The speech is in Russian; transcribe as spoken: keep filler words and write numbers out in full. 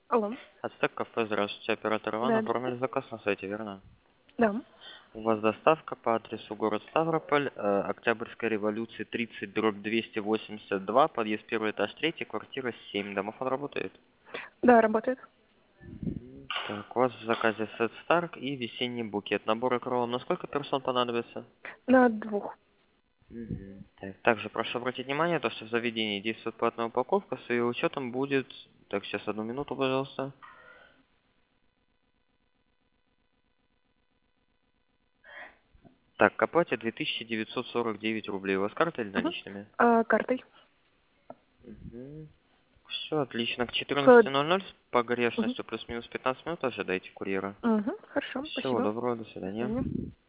Алло. Ацтек кафе, здравствуйте, оператор Иван, Да, да, да. оформили заказ на сайте, верно? Да. У вас доставка по адресу город Ставрополь, э, Октябрьская революция тридцать, дробь двести восемьдесят два, подъезд первый этаж третий, квартира семь. Домофон работает? Да, работает. Так, у вас в заказе сет Старк и весенний букет. Набор акролом на сколько персон понадобится? На двух. Мгм. Так, также прошу обратить внимание, то, что в заведении действует платная упаковка, с ее учетом будет... Так, сейчас одну минуту, пожалуйста. Так, к оплате две тысячи девятьсот сорок девять рублей. У вас карта или Угу. наличными? А, картой. Все отлично. К К... четырнадцати ноль ноль с Угу. погрешностью плюс-минус пятнадцать минут ожидайте курьера. Угу. Хорошо, Всего спасибо. доброго, до До свидания. свидания.